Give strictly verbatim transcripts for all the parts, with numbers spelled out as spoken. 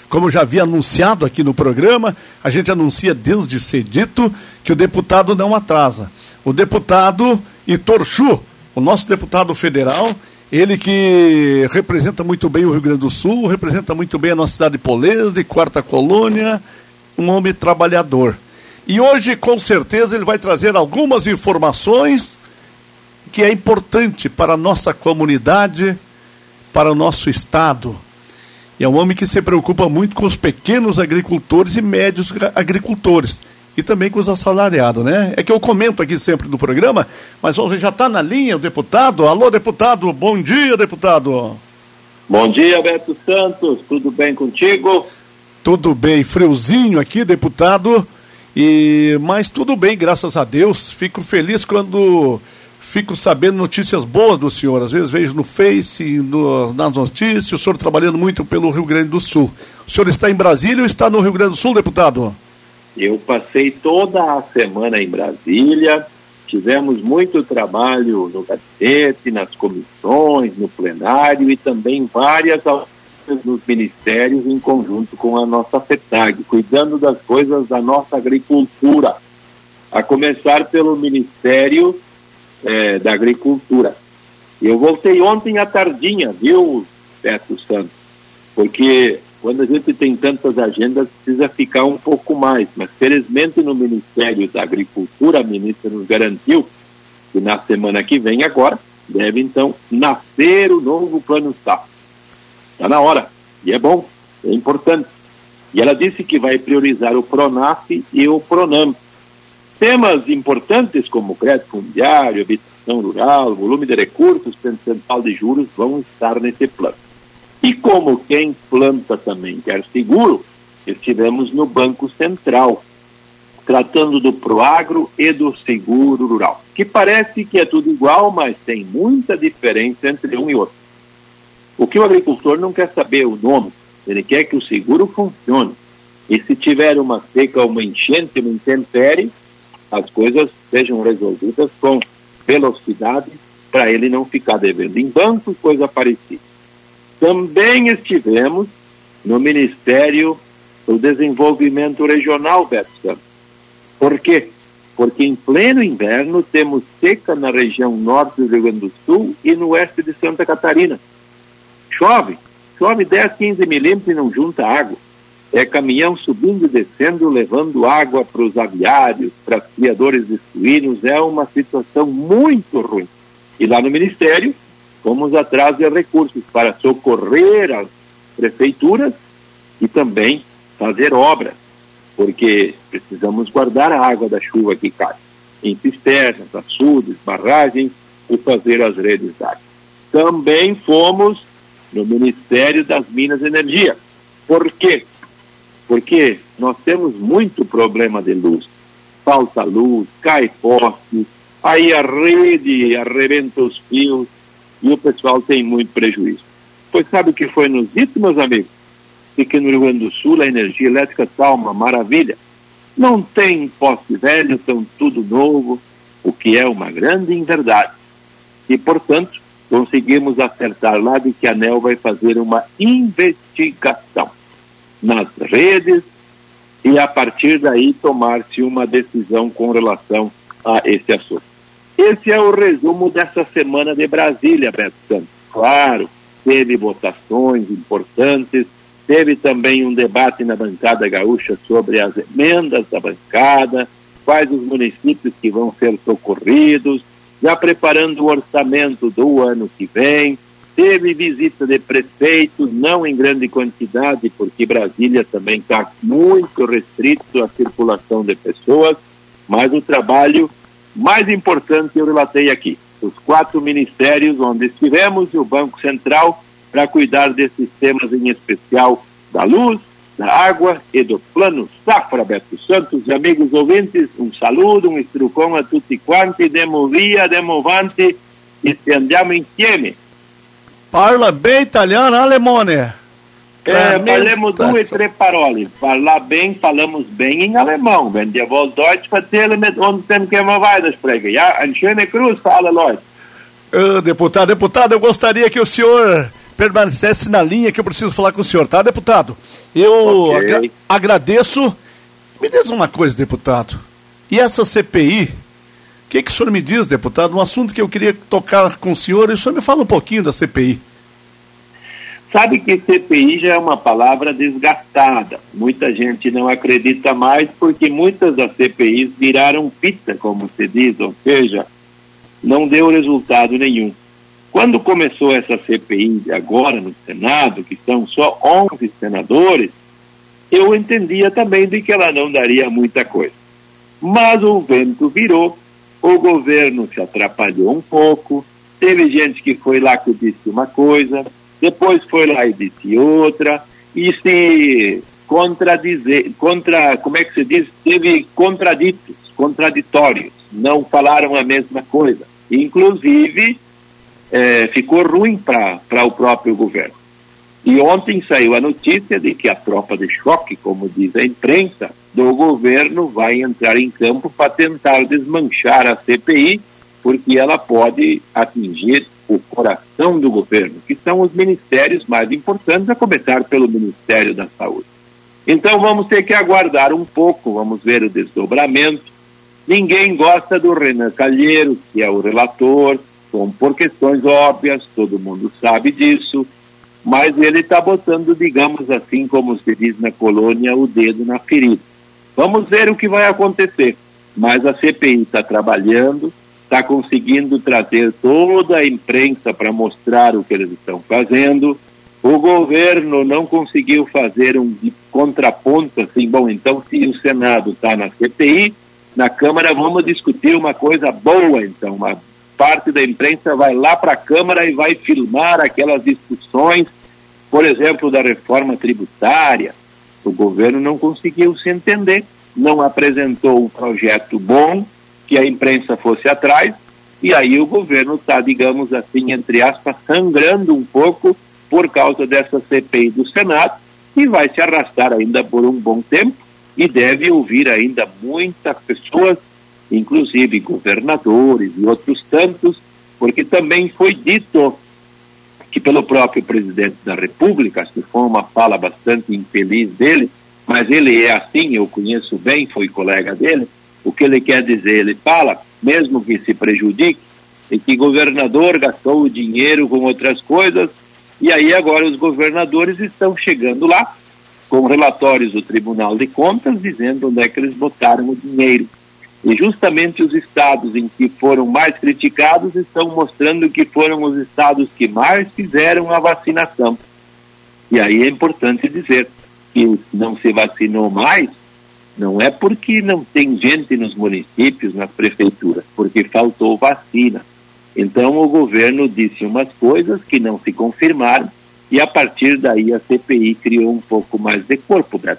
como já havia anunciado aqui no programa, a gente anuncia desde cedito que o deputado não atrasa. O deputado Itorchu, o nosso deputado federal, ele que representa muito bem o Rio Grande do Sul, representa muito bem a nossa cidade de Polese, de Quarta Colônia, um homem trabalhador. E hoje, com certeza, ele vai trazer algumas informações que é importante para a nossa comunidade, para o nosso estado. E é um homem que se preocupa muito com os pequenos agricultores e médios agricultores. E também com os assalariados, né? É que eu comento aqui sempre do programa, mas hoje já está na linha o deputado. Alô, deputado, bom dia, deputado. Bom dia, Beto Santos, tudo bem contigo? Tudo bem, friozinho aqui, deputado, e... mas tudo bem, graças a Deus. Fico feliz quando fico sabendo notícias boas do senhor. Às vezes vejo no Face, no, nas notícias, o senhor trabalhando muito pelo Rio Grande do Sul. O senhor está em Brasília ou está no Rio Grande do Sul, deputado? Eu passei toda a semana em Brasília, tivemos muito trabalho no gabinete, nas comissões, no plenário e também várias audiências nos ministérios em conjunto com a nossa FETAG, cuidando das coisas da nossa agricultura, a começar pelo Ministério eh, da Agricultura. Eu voltei ontem à tardinha, viu, Beto Santos? Porque quando a gente tem tantas agendas, precisa ficar um pouco mais. Mas, felizmente, no Ministério da Agricultura, a ministra nos garantiu que na semana que vem, agora, deve, então, nascer o novo Plano Safra. Está na hora. E é bom, é importante. E ela disse que vai priorizar o PRONAF e o PRONAMP. Temas importantes como crédito fundiário, habitação rural, volume de recursos, percentual de juros, vão estar nesse plano. E como quem planta também quer seguro, estivemos no Banco Central, tratando do Proagro e do seguro rural, que parece que é tudo igual, mas tem muita diferença entre um e outro. O que o agricultor não quer saber é o nome, ele quer que o seguro funcione. E se tiver uma seca, uma enchente, uma intempérie, as coisas sejam resolvidas com velocidade para ele não ficar devendo em banco, coisa parecida. Também estivemos no Ministério do Desenvolvimento Regional, Beto Santos. Por quê? Porque em pleno inverno temos seca na região norte do Rio Grande do Sul e no oeste de Santa Catarina. Chove, chove dez, quinze milímetros e não junta água. É caminhão subindo e descendo, levando água para os aviários, para os criadores de suínos. É uma situação muito ruim. E lá no Ministério, fomos atrás de recursos para socorrer as prefeituras e também fazer obras, porque precisamos guardar a água da chuva que cai em cisternas, açudes, barragens e fazer as redes d'água. Também fomos no Ministério das Minas e Energia. Por quê? Porque nós temos muito problema de luz. Falta luz, cai poste, aí a rede arrebenta os fios, e o pessoal tem muito prejuízo. Pois sabe o que foi nos dito, meus amigos? E que no Rio Grande do Sul a energia elétrica está uma maravilha. Não tem poste velho, estão tudo novo, o que é uma grande inverdade. E, portanto, conseguimos acertar lá de que a ANEEL vai fazer uma investigação nas redes e, a partir daí, tomar-se uma decisão com relação a esse assunto. Esse é o resumo dessa semana de Brasília, Beto Santos. Claro, teve votações importantes, teve também um debate na bancada gaúcha sobre as emendas da bancada, quais os municípios que vão ser socorridos, já preparando o orçamento do ano que vem. Teve visita de prefeitos, não em grande quantidade, porque Brasília também está muito restrito à circulação de pessoas, mas o trabalho mais importante eu relatei aqui. Os quatro ministérios onde estivemos e o Banco Central para cuidar desses temas, em especial da luz, da água e do Plano Safra, Beto Santos. E amigos ouvintes, um saludo, um estrucão a tutti quanti, demo via, demo vanti e se andiamo insieme. Parla bem italiano, alemone. É, falamos duas e três parole. Falar bem, falamos bem em alemão. Wenn ihr wollt Deutsch erzählen mit uns, dann können wir weitersprechen. Ja, ein schöner Gruß für alle Leute. Uh, deputado, deputado, eu gostaria que o senhor permanecesse na linha, que eu preciso falar com o senhor, tá, deputado? Eu okay. agra- agradeço. Me diz uma coisa, deputado. E essa C P I, o que, que o senhor me diz, deputado? Um assunto que eu queria tocar com o senhor, e o senhor me fala um pouquinho da C P I. Sabe que C P I já é uma palavra desgastada. Muita gente não acredita mais porque muitas das C P Is viraram pizza, como se diz, ou seja, não deu resultado nenhum. Quando começou essa C P I agora no Senado, que são só onze senadores, eu entendia também de que ela não daria muita coisa. Mas o vento virou, o governo se atrapalhou um pouco, teve gente que foi lá que disse uma coisa, depois foi lá e disse outra, e se contradizer, contra, como é que se diz? Teve contraditos, contraditórios, não falaram a mesma coisa. Inclusive, é, ficou ruim para o próprio governo. E ontem saiu a notícia de que a tropa de choque, como diz a imprensa, do governo vai entrar em campo para tentar desmanchar a C P I, porque ela pode atingir o coração do governo, que são os ministérios mais importantes, a começar pelo Ministério da Saúde. Então vamos ter que aguardar um pouco, vamos ver o desdobramento. Ninguém gosta do Renan Calheiros, que é o relator, por questões óbvias, todo mundo sabe disso, mas ele está botando, digamos assim, como se diz na colônia, o dedo na ferida. Vamos ver o que vai acontecer, mas a C P I está trabalhando, está conseguindo trazer toda a imprensa para mostrar o que eles estão fazendo. O governo não conseguiu fazer um contraponto assim, bom, então se o Senado está na C P I, na Câmara vamos discutir uma coisa boa, então, uma parte da imprensa vai lá para a Câmara e vai filmar aquelas discussões, por exemplo, da reforma tributária. O governo não conseguiu se entender, não apresentou um projeto bom, que a imprensa fosse atrás, e aí o governo está, digamos assim, entre aspas, sangrando um pouco por causa dessa C P I do Senado, e vai se arrastar ainda por um bom tempo, e deve ouvir ainda muitas pessoas, inclusive governadores e outros tantos, porque também foi dito que pelo próprio presidente da República, acho que foi uma fala bastante infeliz dele, mas ele é assim, eu conheço bem, fui colega dele. O que ele quer dizer? Ele fala, mesmo que se prejudique, é que governador gastou o dinheiro com outras coisas, e aí agora os governadores estão chegando lá com relatórios do Tribunal de Contas dizendo onde é que eles botaram o dinheiro. E justamente os estados em que foram mais criticados estão mostrando que foram os estados que mais fizeram a vacinação. E aí é importante dizer que não se vacinou mais, não é porque não tem gente nos municípios, nas prefeituras, porque faltou vacina. Então o governo disse umas coisas que não se confirmaram e a partir daí a C P I criou um pouco mais de corpo, Beto.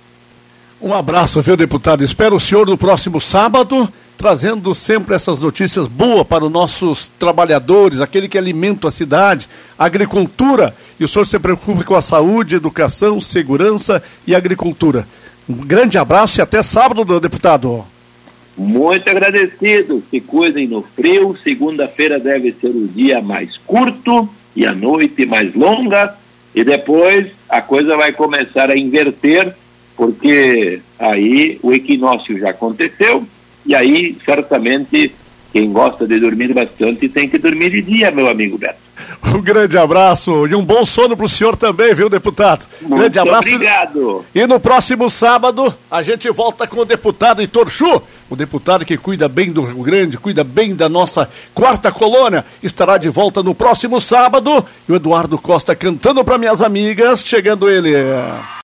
Um abraço, viu, deputado? Espero o senhor no próximo sábado, trazendo sempre essas notícias boas para os nossos trabalhadores, aquele que alimenta a cidade, a agricultura, e o senhor se preocupe com a saúde, educação, segurança e agricultura. Um grande abraço e até sábado, deputado. Muito agradecido. Se cuidem no frio. Segunda-feira deve ser o dia mais curto e a noite mais longa. E depois a coisa vai começar a inverter, porque aí o equinócio já aconteceu. E aí, certamente, quem gosta de dormir bastante tem que dormir de dia, meu amigo Beto. Um grande abraço e um bom sono para o senhor também, viu, deputado? Muito grande abraço. Obrigado. E no próximo sábado a gente volta com o deputado Heitor Chu, o deputado que cuida bem do Rio Grande, cuida bem da nossa quarta colônia, estará de volta no próximo sábado. E o Eduardo Costa cantando para minhas amigas, chegando ele.